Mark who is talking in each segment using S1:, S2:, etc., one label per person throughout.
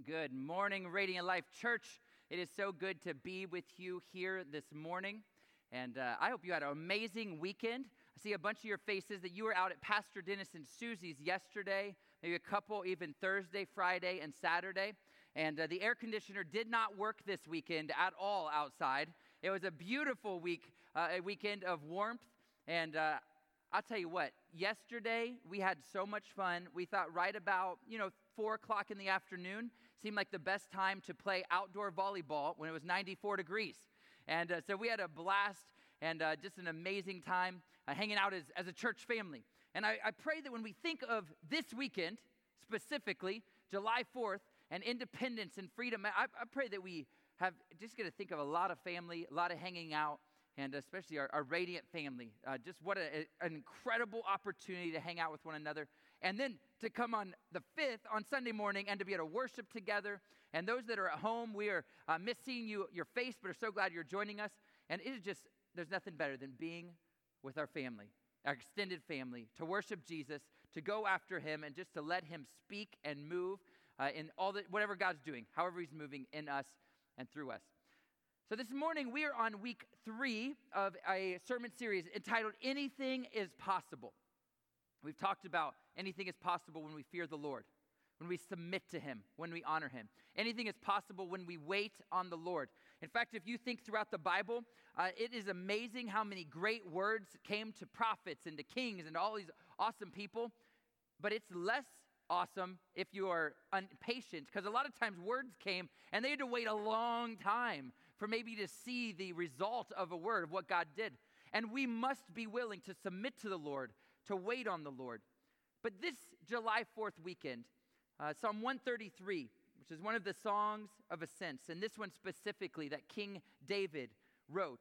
S1: Good morning, Radiant Life Church. It is so good to be with you here this morning. And I hope you had an amazing weekend. I see a bunch of your faces that you were out at Pastor Dennis and Susie's yesterday, maybe a couple even Thursday, Friday, and Saturday. And the air conditioner did not work this weekend at all outside. It was a beautiful weekend of warmth. And I'll tell you what, yesterday we had so much fun. We thought right about, 4 o'clock in the afternoon seemed like the best time to play outdoor volleyball when it was 94 degrees. And so we had a blast and just an amazing time hanging out as a church family. And I pray that when we think of this weekend, specifically, July 4th, and independence and freedom, I pray that we have just going to think of a lot of family, a lot of hanging out, and especially our Radiant family. Just what an incredible opportunity to hang out with one another. And then to come on the 5th, on Sunday morning, and to be able to worship together. And those that are at home, we are missing your face, but are so glad you're joining us. And it is just, there's nothing better than being with our family, our extended family, to worship Jesus, to go after him, and just to let him speak and move in whatever God's doing, however he's moving in us and through us. So this morning, we are on week 3 of a sermon series entitled, Anything is Possible. We've talked about anything is possible when we fear the Lord, when we submit to him, when we honor him. Anything is possible when we wait on the Lord. In fact, if you think throughout the Bible, it is amazing how many great words came to prophets and to kings and to all these awesome people, but it's less awesome if you are impatient, because a lot of times words came and they had to wait a long time for maybe to see the result of a word, of what God did. And we must be willing to submit to the Lord, to wait on the Lord. But this July 4th weekend, Psalm 133, which is one of the songs of ascents, and this one specifically that King David wrote,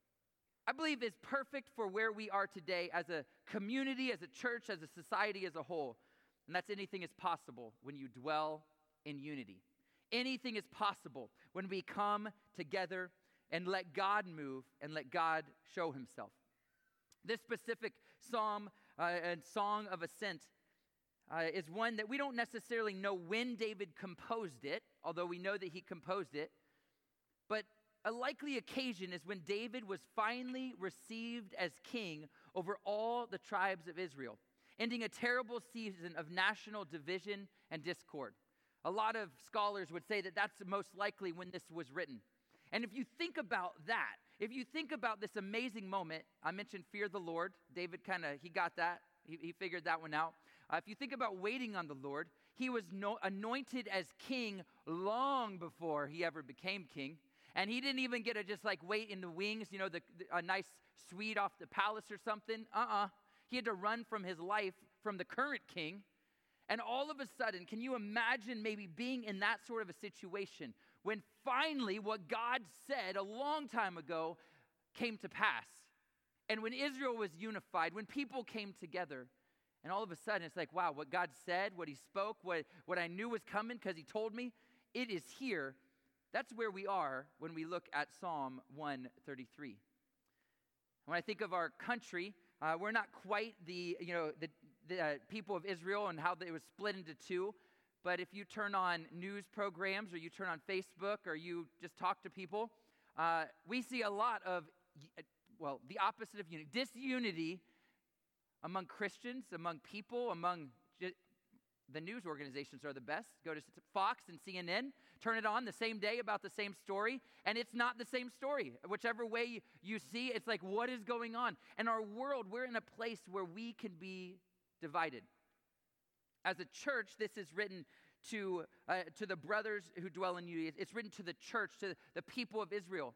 S1: I believe is perfect for where we are today as a community, as a church, as a society as a whole. And that's anything is possible when you dwell in unity. Anything is possible when we come together and let God move and let God show himself. This specific psalm and song of ascent is one that we don't necessarily know when David composed it, although we know that he composed it. But a likely occasion is when David was finally received as king over all the tribes of Israel, ending a terrible season of national division and discord. A lot of scholars would say that that's most likely when this was written. And if you think about that, if you think about this amazing moment, I mentioned fear the Lord. David he got that. He figured that one out. If you think about waiting on the Lord, he was anointed as king long before he ever became king. And he didn't even get to just wait in the wings, a nice suite off the palace or something. He had to run from his life from the current king. And all of a sudden, can you imagine maybe being in that sort of a situation when finally what God said a long time ago came to pass? And when Israel was unified, when people came together, and all of a sudden it's like, wow, what God said, what he spoke, what I knew was coming because he told me, it is here. That's where we are when we look at Psalm 133. When I think of our country, we're not quite the people of Israel and how it was split into two. But if you turn on news programs or you turn on Facebook or you just talk to people, we see a lot of, the opposite of unity, disunity among Christians, among people, among the news organizations are the best. Go to Fox and CNN, turn it on the same day about the same story, and it's not the same story. Whichever way you see, it's like, what is going on? And our world, we're in a place where we can be divided. As a church, this is written to the brothers who dwell in unity. It's written to the church, to the people of Israel.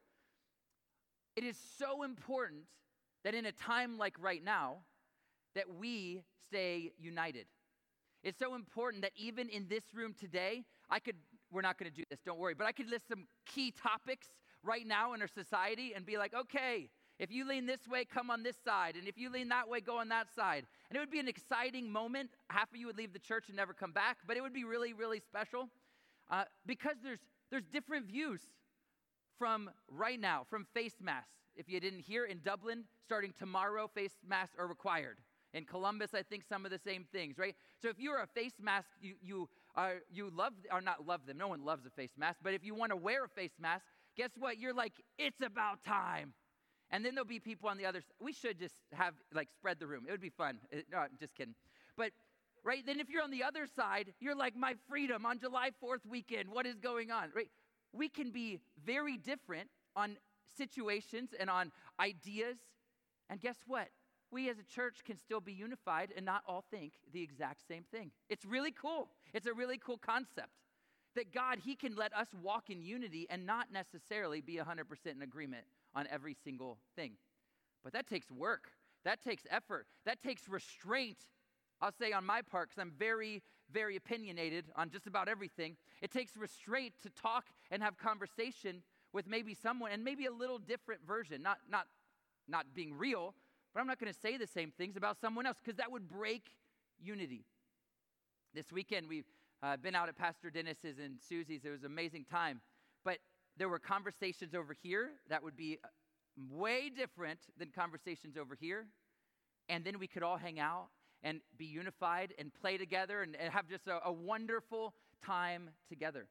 S1: It is so important that in a time like right now, that we stay united. It's so important that even in this room today, we're not going to do this, don't worry, but I could list some key topics right now in our society and be like, okay, if you lean this way, come on this side. And if you lean that way, go on that side. And it would be an exciting moment. Half of you would leave the church and never come back, but it would be really, really special because there's different views from right now, from face masks. If you didn't hear, in Dublin, starting tomorrow, face masks are required. In Columbus, I think some of the same things, right? So if you're a face mask you love, or not love them, no one loves a face mask, but if you want to wear a face mask, guess what? You're like, it's about time. And then there'll be people on the other side. We should just have, like, spread the room. It would be fun. No, I'm just kidding. But, right, then if you're on the other side, you're like, my freedom on July 4th weekend. What is going on, right? We can be very different on situations and on ideas. And guess what? We as a church can still be unified and not all think the exact same thing. It's really cool. It's a really cool concept that God, he can let us walk in unity and not necessarily be 100% in agreement on every single thing. But that takes work. That takes effort. That takes restraint. I'll say on my part, because I'm very, very opinionated on just about everything. It takes restraint to talk and have conversation with maybe someone, and maybe a little different version, not being real, but I'm not going to say the same things about someone else, because that would break unity. This weekend, we've been out at Pastor Dennis's and Susie's. It was an amazing time. But there were conversations over here that would be way different than conversations over here. And then we could all hang out and be unified and play together and have just a wonderful time together.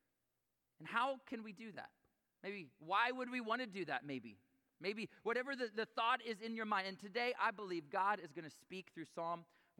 S1: And how can we do that? Maybe, why would we want to do that maybe? Maybe whatever the thought is in your mind. And today, I believe God is going to speak through Psalm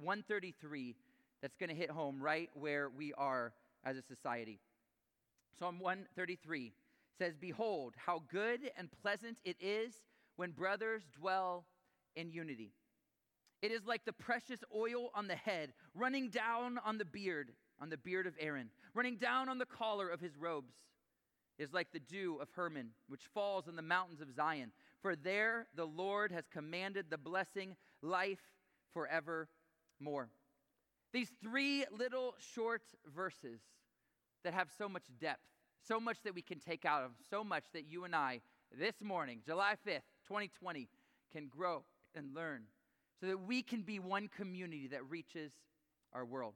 S1: 133 that's going to hit home right where we are as a society. Psalm 133 says, "Behold, how good and pleasant it is when brothers dwell in unity. It is like the precious oil on the head, running down on the beard of Aaron, running down on the collar of his robes. It is like the dew of Hermon, which falls on the mountains of Zion. For there the Lord has commanded the blessing, life forevermore." These three little short verses that have so much depth, so much that we can take out of, so much that you and I, this morning, July 5th, 2020, can grow and learn so that we can be one community that reaches our world.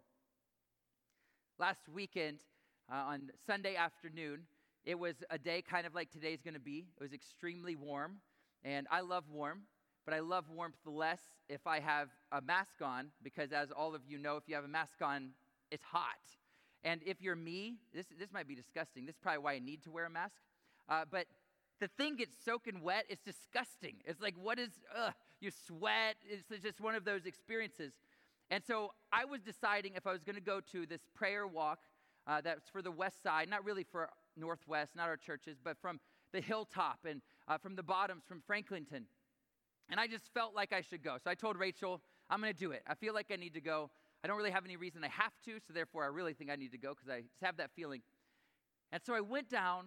S1: Last weekend, on Sunday afternoon, it was a day kind of like today's going to be. It was extremely warm, and I love warm, but I love warmth less if I have a mask on, because as all of you know, if you have a mask on, it's hot. And if you're me, this might be disgusting. This is probably why I need to wear a mask. But the thing gets soaking wet. It's disgusting. It's like, you sweat. It's just one of those experiences. And so I was deciding if I was going to go to this prayer walk that's for the west side, not really for Northwest, not our churches, but from the hilltop and from the bottoms, from Franklinton. And I just felt like I should go. So I told Rachel, I'm going to do it. I feel like I need to go. I don't really have any reason I have to, so therefore I really think I need to go because I just have that feeling. And so I went down,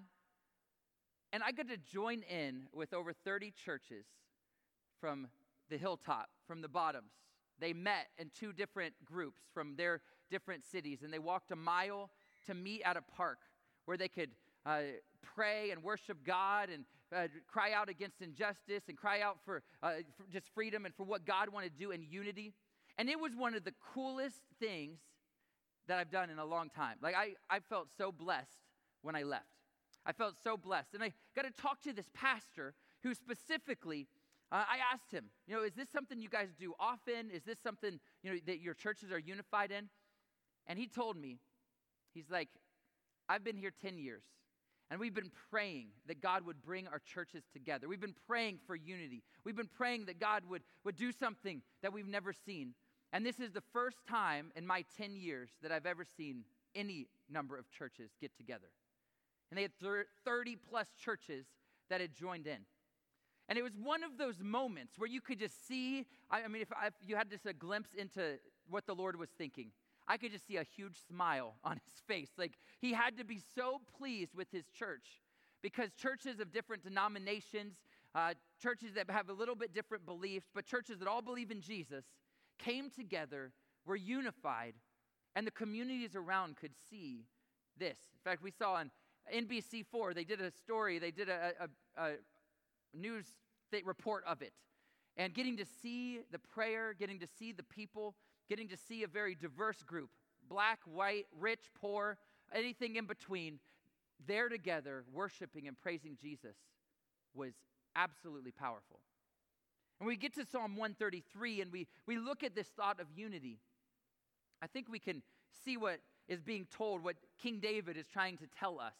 S1: and I got to join in with over 30 churches from the hilltop, from the bottoms. They met in two different groups from their different cities, and they walked a mile to meet at a park where they could pray and worship God and cry out against injustice and cry out for just freedom and for what God wanted to do in unity. And it was one of the coolest things that I've done in a long time. Like, I felt so blessed when I left. I felt so blessed. And I got to talk to this pastor who specifically, I asked him, is this something you guys do often? Is this something, that your churches are unified in? And he told me, he's like, I've been here 10 years. And we've been praying that God would bring our churches together. We've been praying for unity. We've been praying that God would do something that we've never seen. And this is the first time in my 10 years that I've ever seen any number of churches get together. And they had 30 plus churches that had joined in. And it was one of those moments where you could just see, if you had just a glimpse into what the Lord was thinking, I could just see a huge smile on his face. Like, he had to be so pleased with his church, because churches of different denominations, churches that have a little bit different beliefs, but churches that all believe in Jesus, came together, were unified, and the communities around could see this. In fact, we saw on NBC4, they did a story, they did a news report of it. And getting to see the prayer, getting to see the people, getting to see a very diverse group, black, white, rich, poor, anything in between, there together, worshiping and praising Jesus, was absolutely powerful. And we get to Psalm 133 and we look at this thought of unity. I think we can see what is being told, what King David is trying to tell us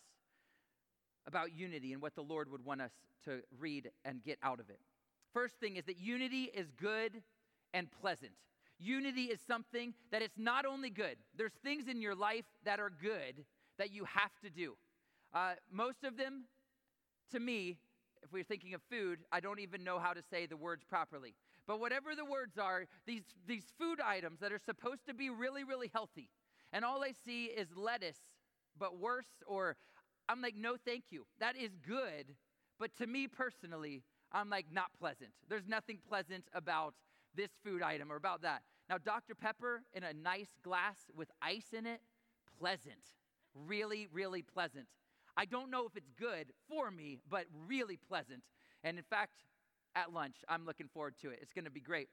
S1: about unity and what the Lord would want us to read and get out of it. First thing is that unity is good and pleasant. Unity is something that it's not only good. There's things in your life that are good that you have to do. Most of them, to me, if we're thinking of food, I don't even know how to say the words properly. But whatever the words are, these food items that are supposed to be really, really healthy, and all I see is lettuce, but worse, or I'm like, no, thank you. That is good, but to me personally, I'm like, not pleasant. There's nothing pleasant about this food item or about that. Now, Dr. Pepper in a nice glass with ice in it, pleasant. Really, really pleasant. I don't know if it's good for me, but really pleasant. And in fact, at lunch, I'm looking forward to it. It's going to be great.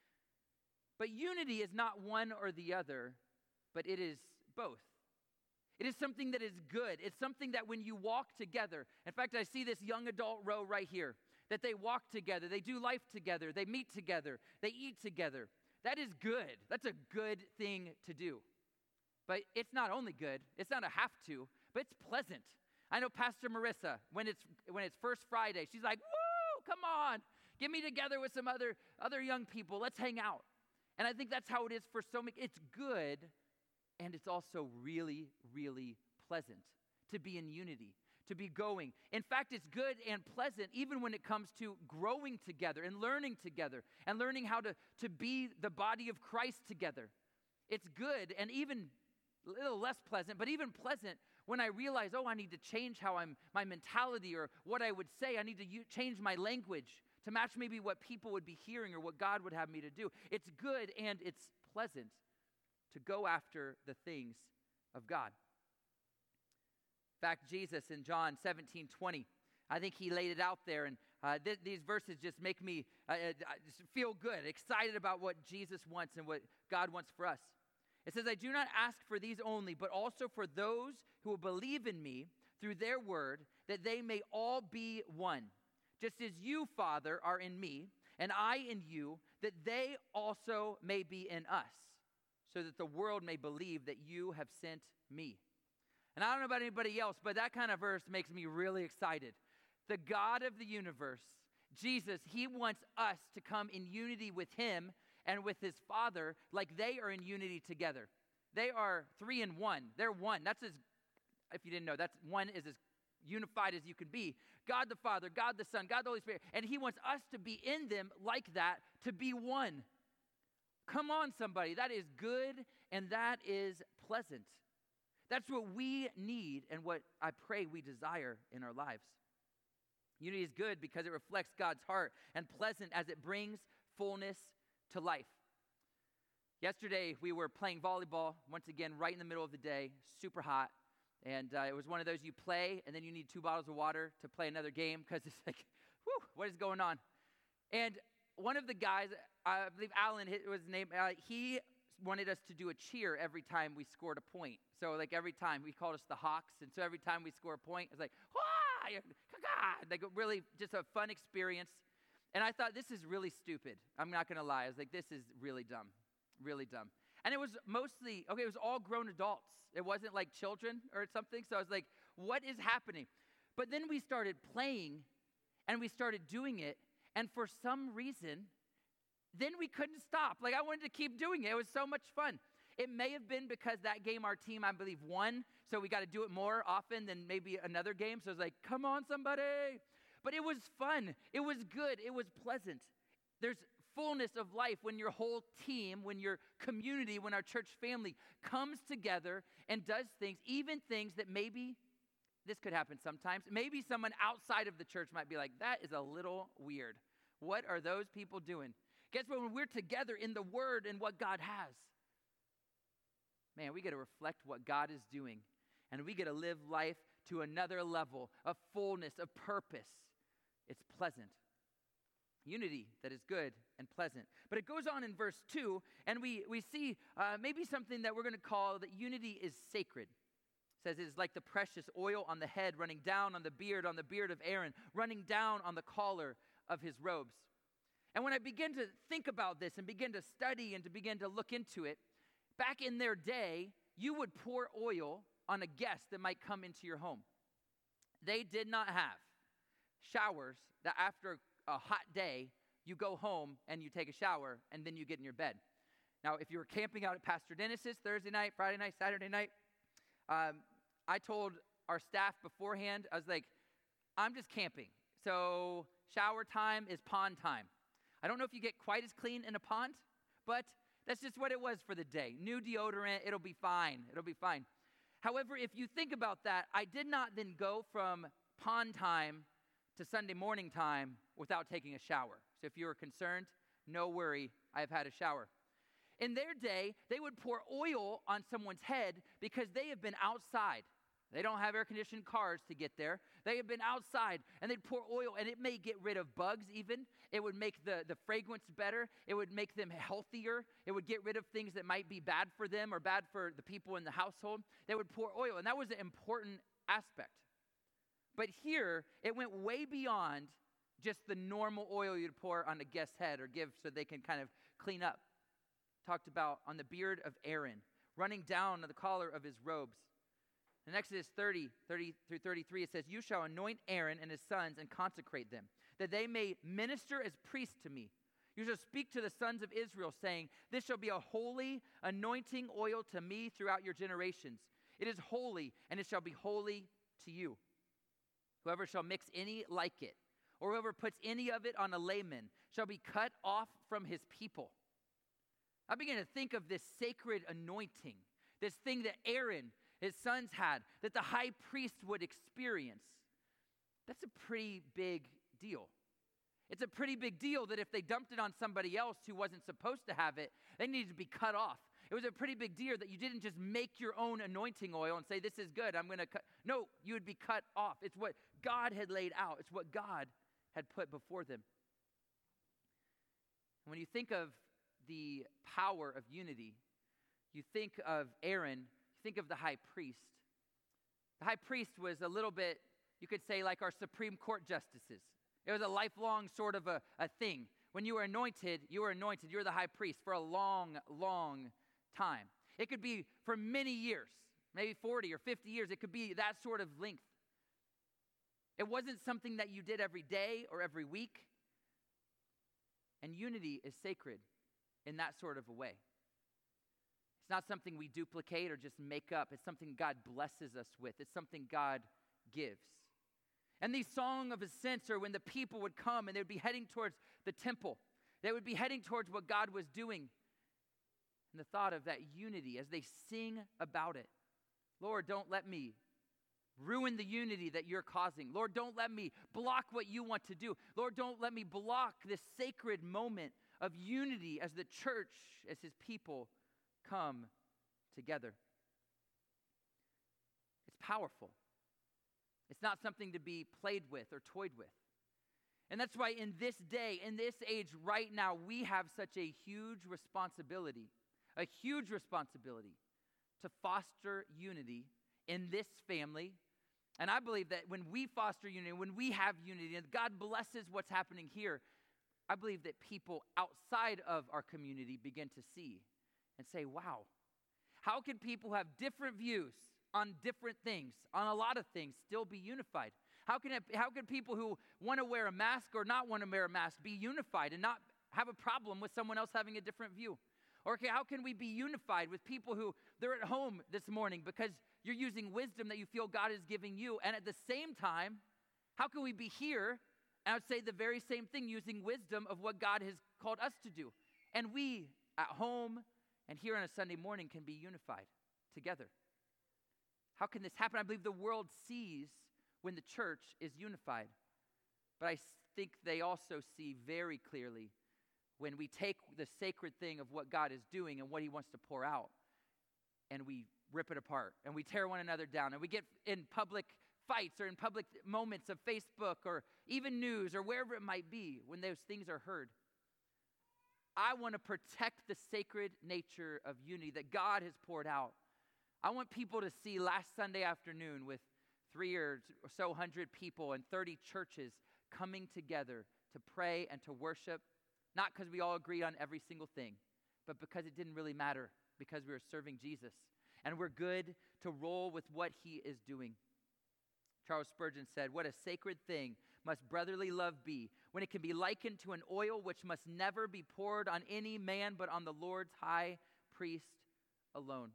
S1: But unity is not one or the other, but it is both. It is something that is good. It's something that when you walk together, in fact, I see this young adult row right here, that they walk together, they do life together, they meet together, they eat together. That is good. That's a good thing to do. But it's not only good, it's not a have to, but it's pleasant. I know Pastor Marissa, when it's First Friday, she's like, woo, come on, get me together with some other young people, let's hang out. And I think that's how it is for so many. It's good, and it's also really, really pleasant to be in unity, to be going. In fact, it's good and pleasant even when it comes to growing together and learning how to be the body of Christ together. It's good and even a little less pleasant, but even pleasant when I realize, I need to change my mentality or what I would say. I need to change my language to match maybe what people would be hearing or what God would have me to do. It's good and it's pleasant to go after the things of God. In fact, Jesus in John 17:20, I think he laid it out there, and these verses just make me just feel good, excited about what Jesus wants and what God wants for us. It says, I do not ask for these only, but also for those who will believe in me through their word, that they may all be one. Just as you, Father, are in me, and I in you, that they also may be in us, so that the world may believe that you have sent me. And I don't know about anybody else, but that kind of verse makes me really excited. The God of the universe, Jesus, he wants us to come in unity with him and with his Father, like they are in unity together. They are 3 in 1. They're one. That's if you didn't know, that's one is as unified as you can be. God the Father, God the Son, God the Holy Spirit. And he wants us to be in them like that, to be one. Come on, somebody. That is good and that is pleasant. That's what we need and what I pray we desire in our lives. Unity is good because it reflects God's heart, and pleasant as it brings fullness to life. Yesterday, we were playing volleyball, once again, right in the middle of the day, super hot. And it was one of those you play, and then you need 2 bottles of water to play another game because it's like, whew, what is going on? And one of the guys, I believe Alan was his name, he wanted us to do a cheer every time we scored a point. So like every time, we called us the Hawks. And so every time we score a point, it's like, wah, like really just a fun experience. And I thought, this is really stupid. I'm not going to lie. I was like, this is really dumb, really dumb. And it was mostly, it was all grown adults. It wasn't like children or something. So I was like, what is happening? But then we started playing and we started doing it. And for some reason, then we couldn't stop. Like I wanted to keep doing it. It was so much fun. It may have been because that game our team, I believe, won. So we got to do it more often than maybe another game. So I was like, come on, somebody. But it was fun. It was good. It was pleasant. There's fullness of life when your whole team, when your community, when our church family comes together and does things, even things that maybe, this could happen sometimes, maybe someone outside of the church might be like, that is a little weird. What are those people doing? Guess what? When we're together in the Word and what God has, man, we got to reflect what God is doing. And we get to live life to another level of fullness, of purpose. It's pleasant. Unity that is good and pleasant. But it goes on in verse 2, and we see maybe something that we're going to call that unity is sacred. It says it is like the precious oil on the head, running down on the beard of Aaron, running down on the collar of his robes. And when I begin to think about this and begin to study and to begin to look into it, back in their day, you would pour oil on a guest that might come into your home. They did not have showers that after a hot day, you go home and you take a shower and then you get in your bed. Now, if you were camping out at Pastor Dennis's Thursday night, Friday night, Saturday night, I told our staff beforehand, I was like, I'm just camping. So shower time is pond time. I don't know if you get quite as clean in a pond, but that's just what it was for the day. New deodorant, it'll be fine. It'll be fine. However, if you think about that, I did not then go from pond time to Sunday morning time without taking a shower. So if you were concerned, no worry, I've had a shower. In their day, they would pour oil on someone's head because they have been outside. They don't have air-conditioned cars to get there. They have been outside, and they'd pour oil, and it may get rid of bugs even. It would make the fragrance better. It would make them healthier. It would get rid of things that might be bad for them or bad for the people in the household. They would pour oil, and that was an important aspect. But here, it went way beyond just the normal oil you'd pour on a guest's head or give so they can kind of clean up. Talked about on the beard of Aaron, running down the collar of his robes. In Exodus 30 through 33, it says, "You shall anoint Aaron and his sons and consecrate them, that they may minister as priests to me. You shall speak to the sons of Israel, saying, this shall be a holy anointing oil to me throughout your generations. It is holy, and it shall be holy to you. Whoever shall mix any like it, or whoever puts any of it on a layman, shall be cut off from his people." I began to think of this sacred anointing, this thing that Aaron, his sons had, that the high priest would experience. That's a pretty big deal. It's a pretty big deal that if they dumped it on somebody else who wasn't supposed to have it, they needed to be cut off. It was a pretty big deal that you didn't just make your own anointing oil and say, this is good, I'm going to cut. No, you would be cut off. It's what God had laid out. It's what God had put before them. When you think of the power of unity, you think of Aaron, you think of the high priest. The high priest was a little bit, you could say, like our Supreme Court justices. It was a lifelong sort of a thing. When you were anointed, you were the high priest for a long, long time. It could be for many years, maybe 40 or 50 years. It could be that sort of length. It wasn't something that you did every day or every week. And unity is sacred in that sort of a way. It's not something we duplicate or just make up. It's something God blesses us with. It's something God gives. And these Song of Ascents are when the people would come and they would be heading towards the temple. They would be heading towards what God was doing. And the thought of that unity as they sing about it. Lord, don't let me ruin the unity that you're causing. Lord, don't let me block what you want to do. Lord, don't let me block this sacred moment of unity as the church, as his people come together. It's powerful. It's not something to be played with or toyed with. And that's why in this day, in this age right now, we have such a huge responsibility to foster unity in this family. And I believe that when we foster unity, when we have unity, and God blesses what's happening here, I believe that people outside of our community begin to see and say, wow, how can people have different views on different things, on a lot of things, still be unified? How can people who want to wear a mask or not want to wear a mask be unified and not have a problem with someone else having a different view? Or how can we be unified with people who they're at home this morning because you're using wisdom that you feel God is giving you, and at the same time, how can we be here, and I would say the very same thing, using wisdom of what God has called us to do? And we at home and here on a Sunday morning can be unified together. How can this happen? I believe the world sees when the church is unified. But I think they also see very clearly when we take the sacred thing of what God is doing and what he wants to pour out, and we rip it apart, and we tear one another down, and we get in public fights or in public moments of Facebook or even news or wherever it might be when those things are heard. I want to protect the sacred nature of unity that God has poured out. I want people to see last Sunday afternoon with 300 or so hundred people and 30 churches coming together to pray and to worship, not because we all agreed on every single thing, but because it didn't really matter, because we were serving Jesus. and we're good to roll with what he is doing. Charles Spurgeon said, "What a sacred thing must brotherly love be, when it can be likened to an oil which must never be poured on any man but on the Lord's high priest alone."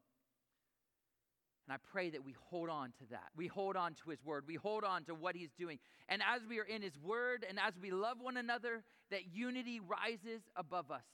S1: And I pray that we hold on to that. We hold on to his word. We hold on to what he's doing. And as we are in his word and as we love one another, that unity rises above us.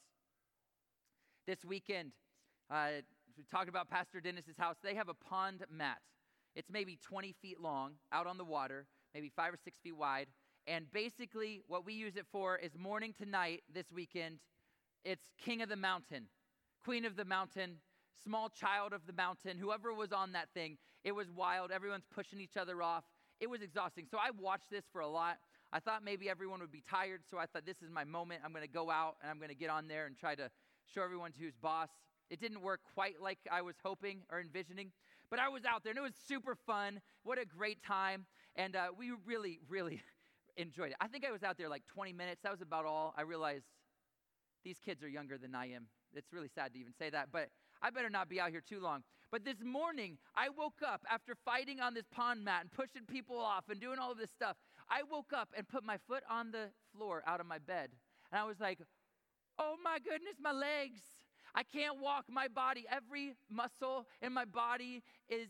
S1: This weekend, we talked about Pastor Dennis's house. They have a pond mat. It's maybe 20 feet long out on the water, maybe 5 or 6 feet wide. And basically what we use it for is morning to night this weekend. It's king of the mountain, queen of the mountain, small child of the mountain, whoever was on that thing. It was wild. Everyone's pushing each other off. It was exhausting. So I watched this for a lot. I thought maybe everyone would be tired, so I thought this is my moment. I'm going to go out and I'm going to get on there and try to show everyone who's boss. It didn't work quite like I was hoping or envisioning, but I was out there and it was super fun. What a great time. And we really, really enjoyed it. I think I was out there like 20 minutes. That was about all. I realized these kids are younger than I am. It's really sad to even say that, but I better not be out here too long. But this morning, I woke up after fighting on this pond mat and pushing people off and doing all of this stuff. I woke up and put my foot on the floor out of my bed. And I was like, oh my goodness, my legs. I can't walk. My body, every muscle in my body is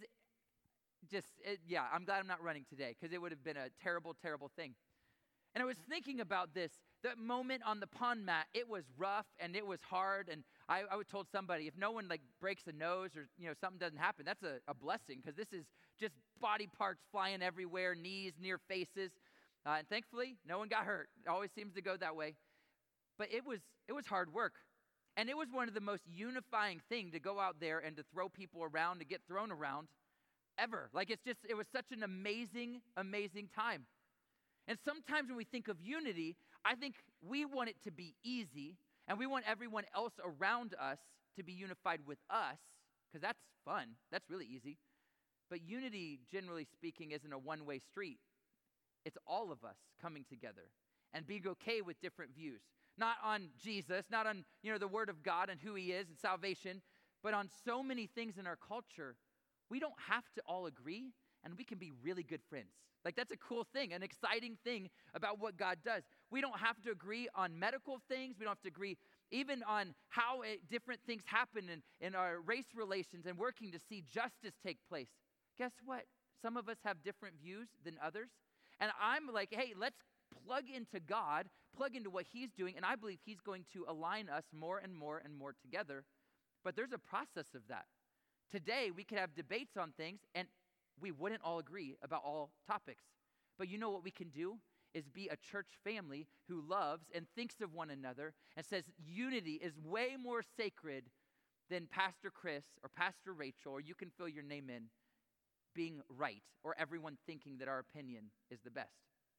S1: I'm glad I'm not running today because it would have been a terrible, terrible thing. And I was thinking about this, that moment on the pond mat. It was rough and it was hard. And I told somebody, if no one like breaks a nose or something doesn't happen, that's a blessing, because this is just body parts flying everywhere, knees near faces. And thankfully, no one got hurt. It always seems to go that way. But it was hard work. And it was one of the most unifying things to go out there and to throw people around, to get thrown around ever. Like it was such an amazing, amazing time. And sometimes when we think of unity, I think we want it to be easy, and we want everyone else around us to be unified with us, because that's fun. That's really easy. But unity, generally speaking, isn't a one-way street. It's all of us coming together and being okay with different views. Not on Jesus, not on the Word of God and who he is and salvation, but on so many things in our culture. We don't have to all agree, and we can be really good friends. Like, that's a cool thing, an exciting thing about what God does. We don't have to agree on medical things. We don't have to agree even on how different things happen in our race relations and working to see justice take place. Guess what? Some of us have different views than others. And I'm like, hey, let's plug into God, plug into what he's doing, and I believe he's going to align us more and more and more together. But there's a process of that. Today, we could have debates on things, and we wouldn't all agree about all topics. But you know what we can do is be a church family who loves and thinks of one another and says unity is way more sacred than Pastor Chris or Pastor Rachel, or you can fill your name in, being right, or everyone thinking that our opinion is the best.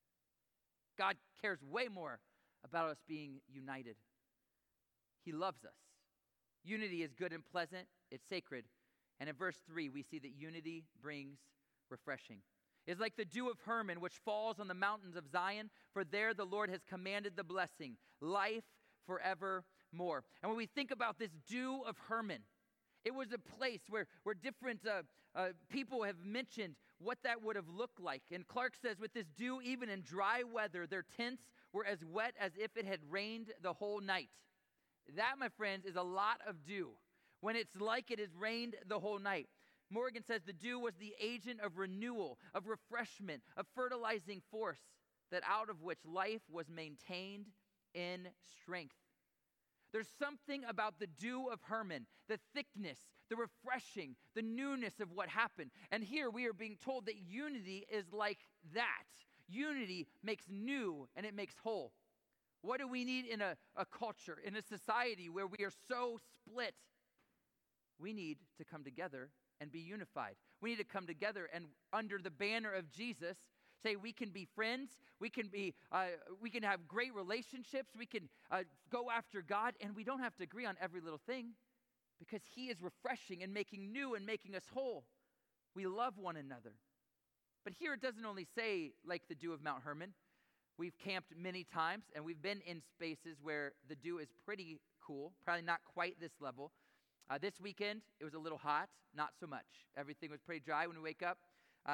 S1: God cares way more about us being united. He loves us. Unity is good and pleasant. It's sacred. And in verse 3, we see that unity brings refreshing. It's like the dew of Hermon, which falls on the mountains of Zion, for there the Lord has commanded the blessing, life forevermore. And when we think about this dew of Hermon, it was a place where different people have mentioned what that would have looked like. And Clark says, with this dew, even in dry weather, their tents were as wet as if it had rained the whole night. That, my friends, is a lot of dew, when it's like it has rained the whole night. Morgan says the dew was the agent of renewal, of refreshment, of fertilizing force, that out of which life was maintained in strength. There's something about the dew of Hermon, the thickness, the refreshing, the newness of what happened. And here we are being told that unity is like that. Unity makes new and it makes whole. What do we need in a culture, in a society where we are so split? We need to come together and be unified. We need to come together and under the banner of Jesus say we can be friends, we can have great relationships, we can go after God, and we don't have to agree on every little thing because he is refreshing and making new and making us whole. We love one another. But here it doesn't only say like the dew of Mount Hermon. We've camped many times and we've been in spaces where the dew is pretty cool, probably not quite this level. This weekend, it was a little hot, not so much. Everything was pretty dry when we wake up.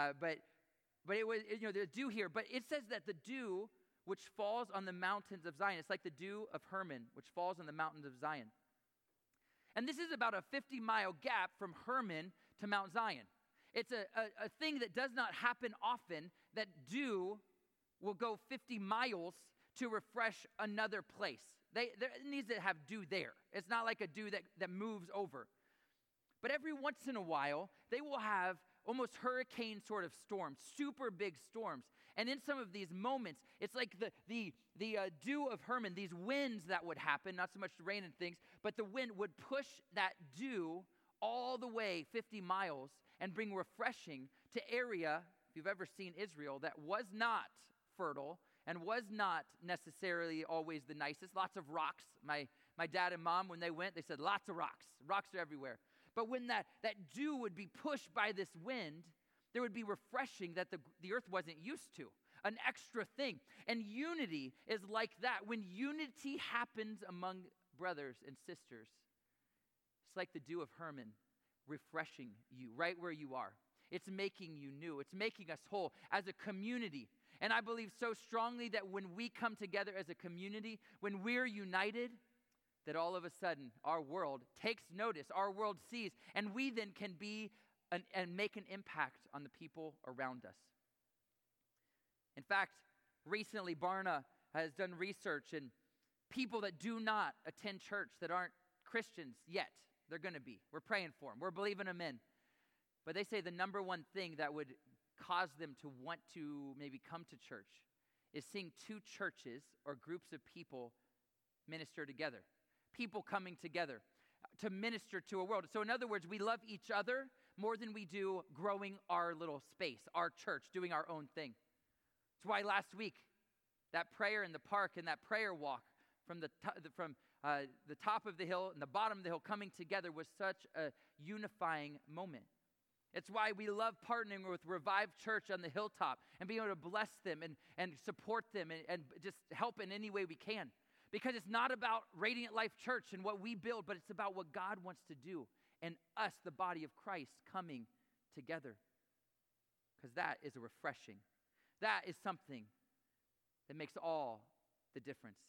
S1: But it was, the dew here. But it says that the dew which falls on the mountains of Zion, it's like the dew of Hermon, which falls on the mountains of Zion. And this is about a 50-mile gap from Hermon to Mount Zion. It's a thing that does not happen often, that dew will go 50 miles to refresh another place. It needs to have dew there. It's not like a dew that moves over. But every once in a while, they will have almost hurricane sort of storms, super big storms. And in some of these moments, it's like the dew of Hermon, these winds that would happen, not so much the rain and things, but the wind would push that dew all the way 50 miles and bring refreshing to area, if you've ever seen Israel, that was not fertile and was not necessarily always the nicest. Lots of rocks. My dad and mom, when they went, they said lots of rocks. Rocks are everywhere. But when that dew would be pushed by this wind, there would be refreshing that the earth wasn't used to, an extra thing. And unity is like that. When unity happens among brothers and sisters, it's like the dew of Hermon refreshing you right where you are. It's making you new. It's making us whole as a community. And I believe so strongly that when we come together as a community, when we're united, that all of a sudden our world takes notice, our world sees, and we then can be and make an impact on the people around us. In fact, recently Barna has done research, and people that do not attend church, that aren't Christians yet, they're going to be. We're praying for them. We're believing them in. But they say the number one thing that would cause them to want to maybe come to church is seeing two churches or groups of people minister together. People coming together to minister to a world. So in other words, we love each other more than we do growing our little space, our church, doing our own thing. That's why last week, that prayer in the park and that prayer walk from the top of the hill and the bottom of the hill coming together was such a unifying moment. It's why we love partnering with Revive Church on the hilltop and being able to bless them and support them and just help in any way we can. Because it's not about Radiant Life Church and what we build, but it's about what God wants to do and us, the body of Christ, coming together. Because that is a refreshing. That is something that makes all the difference.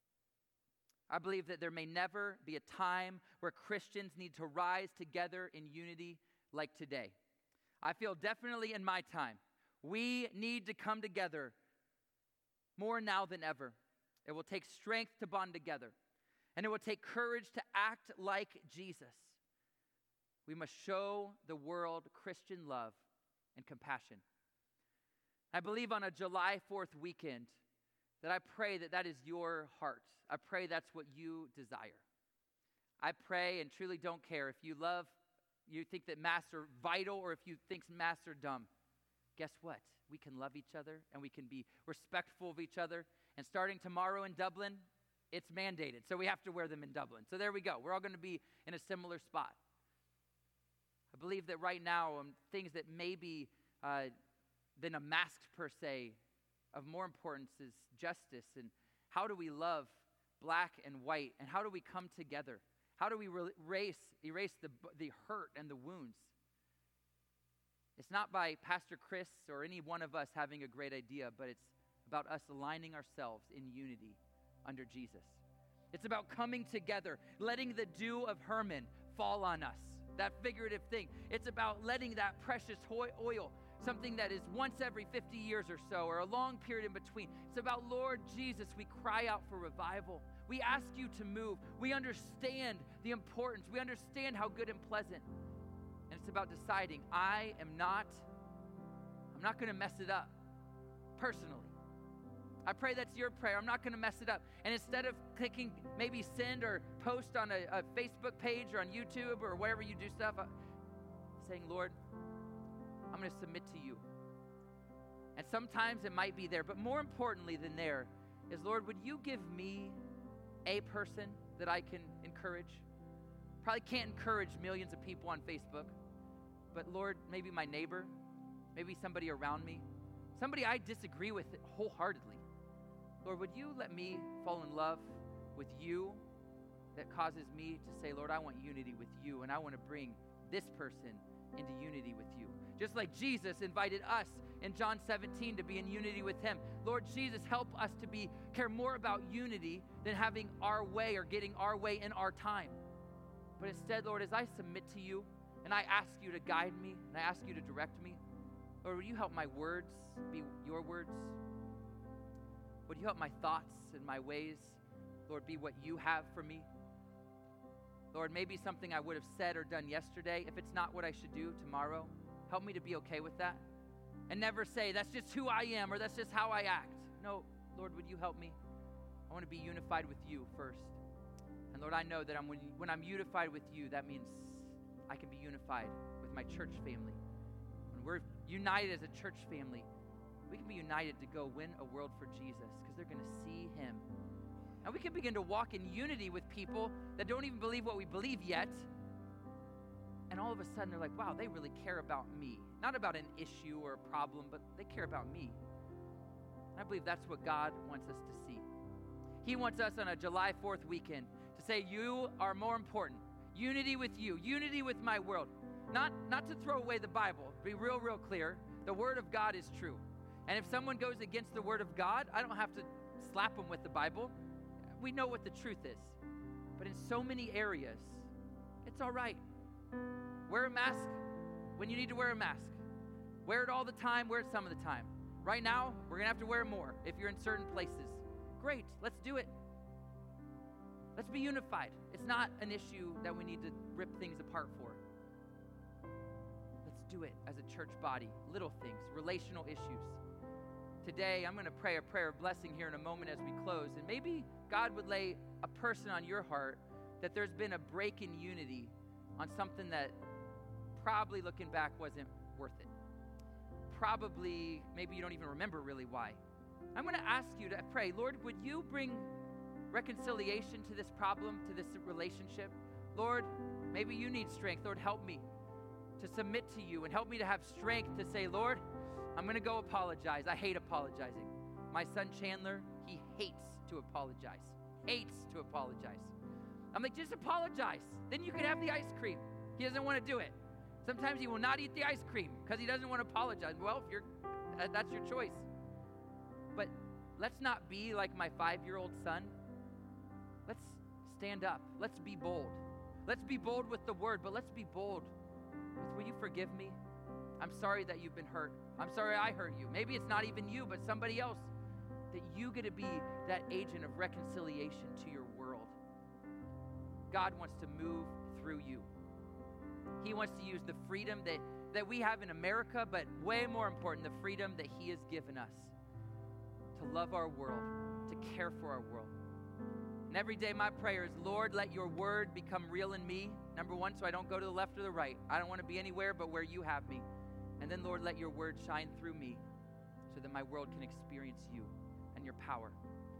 S1: I believe that there may never be a time where Christians need to rise together in unity like today. I feel definitely in my time, we need to come together more now than ever. It will take strength to bond together, and it will take courage to act like Jesus. We must show the world Christian love and compassion. I believe on a July 4th weekend that I pray that is your heart. I pray that's what you desire. I pray and truly don't care if you think that masks are vital or if you think masks are dumb. Guess what? We can love each other and we can be respectful of each other. And starting tomorrow in Dublin, it's mandated. So we have to wear them in Dublin. So there we go. We're all going to be in a similar spot. I believe that right now, things that maybe than a mask per se, of more importance is justice and how do we love black and white and how do we come together? How do we erase the hurt and the wounds? It's not by Pastor Chris or any one of us having a great idea, but it's about us aligning ourselves in unity under Jesus. It's about coming together, letting the dew of Hermon fall on us, that figurative thing. It's about letting that precious oil, something that is once every 50 years or so, or a long period in between. It's about, Lord Jesus, we cry out for revival. We ask you to move. We understand the importance. We understand how good and pleasant. And it's about deciding, I'm not going to mess it up personally. I pray that's your prayer. I'm not going to mess it up. And instead of clicking maybe send or post on a Facebook page or on YouTube or wherever you do stuff, saying, Lord, I'm going to submit to you. And sometimes it might be there, but more importantly than there is, Lord, would you give me a person that I can encourage? Probably can't encourage millions of people on Facebook, but Lord, maybe my neighbor, maybe somebody around me, somebody I disagree with wholeheartedly. Lord, would you let me fall in love with you that causes me to say, Lord, I want unity with you, and I want to bring this person into unity with you. Just like Jesus invited us in John 17 to be in unity with him. Lord Jesus, help us to care more about unity than having our way or getting our way in our time. But instead, Lord, as I submit to you and I ask you to guide me and I ask you to direct me, Lord, would you help my words be your words? Would you help my thoughts and my ways, Lord, be what you have for me? Lord, maybe something I would have said or done yesterday, if it's not what I should do tomorrow, help me to be okay with that. And never say, that's just who I am or that's just how I act. No, Lord, would you help me? I want to be unified with you first. And Lord, I know that when I'm unified with you, that means I can be unified with my church family. When we're united as a church family, we can be united to go win a world for Jesus because they're going to see him. And we can begin to walk in unity with people that don't even believe what we believe yet. And all of a sudden they're like, wow, they really care about me. Not about an issue or a problem, but they care about me. And I believe that's what God wants us to see. He wants us on a July 4th weekend to say, you are more important. Unity with you, unity with my world. Not to throw away the Bible. Be real clear. The Word of God is true. And if someone goes against the Word of God, I don't have to slap them with the Bible. We know what the truth is. But in so many areas, it's all right. Wear a mask when you need to wear a mask. Wear it all the time, wear it some of the time. Right now, we're going to have to wear it more if you're in certain places. Great, let's do it. Let's be unified. It's not an issue that we need to rip things apart for. Let's do it as a church body. Little things, relational issues. Today, I'm going to pray a prayer of blessing here in a moment as we close. And maybe God would lay a person on your heart that there's been a break in unity on something that probably looking back wasn't worth it. Probably, maybe you don't even remember really why. I'm going to ask you to pray, Lord, would you bring reconciliation to this problem, to this relationship? Lord, maybe you need strength. Lord, help me to submit to you and help me to have strength to say, Lord, I'm going to go apologize. I hate apologizing. My son Chandler, he hates to apologize. Hates to apologize. I'm like, just apologize. Then you can have the ice cream. He doesn't want to do it. Sometimes he will not eat the ice cream because he doesn't want to apologize. Well, that's your choice. But let's not be like my 5-year-old son. Let's stand up. Let's be bold. Let's be bold with the word, but let's be bold with, will you forgive me? I'm sorry that you've been hurt. I'm sorry I hurt you. Maybe it's not even you, but somebody else. That you get to be that agent of reconciliation to your world. God wants to move through you. He wants to use the freedom that we have in America, but way more important, the freedom that he has given us to love our world, to care for our world. And every day my prayer is, Lord, let your word become real in me. Number one, so I don't go to the left or the right. I don't want to be anywhere but where you have me. And then, Lord, let your word shine through me so that my world can experience you and your power.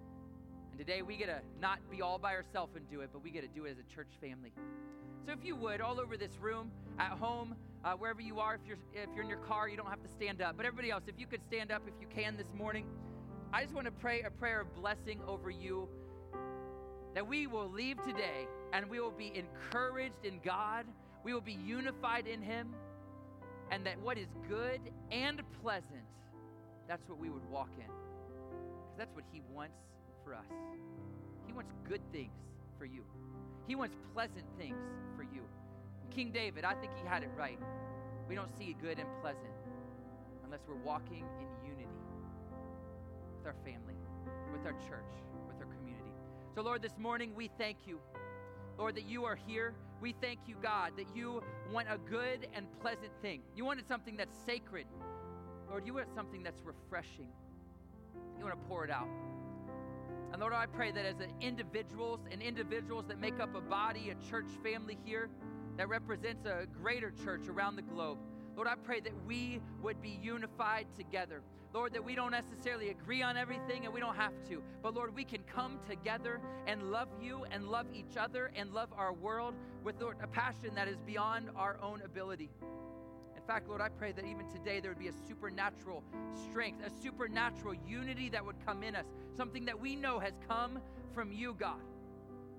S1: And today we get to not be all by ourselves and do it, but we get to do it as a church family. So if you would, all over this room, at home, wherever you are, if you're in your car, you don't have to stand up. But everybody else, if you could stand up if you can this morning, I just want to pray a prayer of blessing over you, that we will leave today and we will be encouraged in God. We will be unified in him. And that what is good and pleasant, that's what we would walk in. Because that's what he wants for us. He wants good things for you. He wants pleasant things for you. King David, I think he had it right. We don't see good and pleasant unless we're walking in unity with our family, with our church, with our community. So Lord, this morning we thank you, Lord, that you are here. We thank you, God, that you want a good and pleasant thing. You wanted something that's sacred. Lord, you want something that's refreshing. You want to pour it out. And Lord, I pray that as individuals that make up a body, a church family here that represents a greater church around the globe, Lord, I pray that we would be unified together. Lord, that we don't necessarily agree on everything and we don't have to. But Lord, we can come together and love you and love each other and love our world with, Lord, a passion that is beyond our own ability. In fact, Lord, I pray that even today there would be a supernatural strength, a supernatural unity that would come in us, something that we know has come from you, God.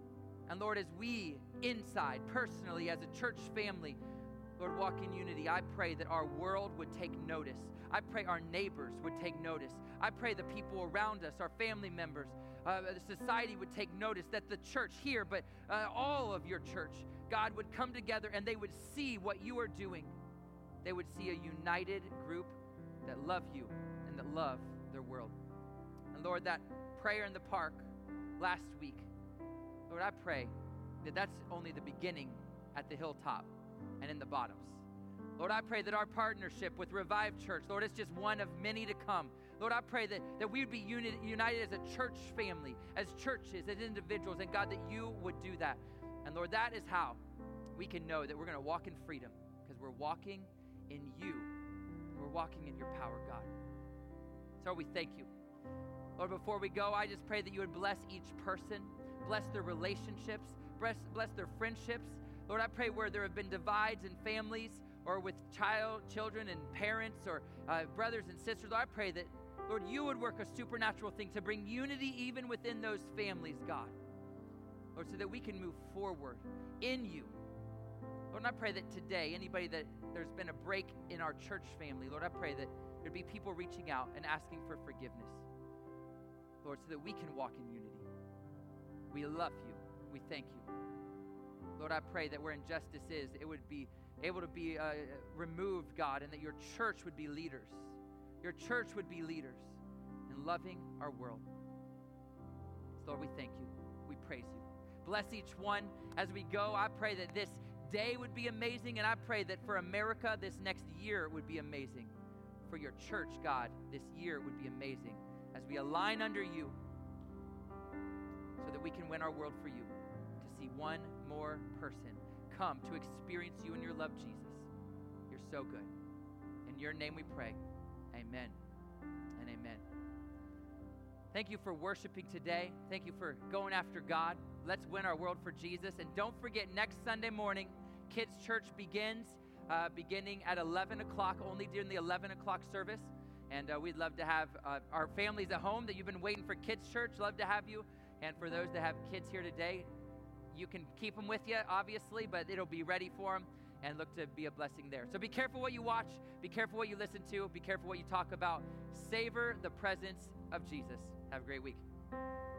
S1: And Lord, as we inside, personally, as a church family, Lord, walk in unity, I pray that our world would take notice. I pray our neighbors would take notice. I pray the people around us, our family members, the society would take notice, that the church here, but all of your church, God, would come together and they would see what you are doing. They would see a united group that love you and that love their world. And Lord, that prayer in the park last week, Lord, I pray that that's only the beginning at the hilltop and in the bottoms. Lord, I pray that our partnership with Revive Church, Lord, it's just one of many to come. Lord, I pray that we would be united as a church family, as churches, as individuals, and God, that you would do that. And Lord, that is how we can know that we're going to walk in freedom, because we're walking in you. We're walking in your power, God. So we thank you. Lord, before we go, I just pray that you would bless each person, bless their relationships, bless their friendships. Lord, I pray where there have been divides in families or with children and parents or brothers and sisters, Lord, I pray that, Lord, you would work a supernatural thing to bring unity even within those families, God. Lord, so that we can move forward in you. Lord, and I pray that today, anybody that there's been a break in our church family, Lord, I pray that there'd be people reaching out and asking for forgiveness. Lord, so that we can walk in unity. We love you. We thank you. Lord, I pray that where injustice is, it would be able to be removed, God, and that your church would be leaders. Your church would be leaders in loving our world. So Lord, we thank you. We praise you. Bless each one as we go. I pray that this day would be amazing, and I pray that for America, this next year would be amazing. For your church, God, this year would be amazing as we align under you so that we can win our world for you, to see one more person come to experience you and your love, Jesus. You're so good. In your name we pray. Amen and amen. Thank you for worshiping today. Thank you for going after God. Let's win our world for Jesus. And don't forget, next Sunday morning, Kids Church begins beginning at 11 o'clock, only during the 11 o'clock service. And we'd love to have our families at home that you've been waiting for Kids Church. Love to have you. And for those that have kids here today, you can keep them with you, obviously, but it'll be ready for them, and look to be a blessing there. So be careful what you watch. Be careful what you listen to. Be careful what you talk about. Savor the presence of Jesus. Have a great week.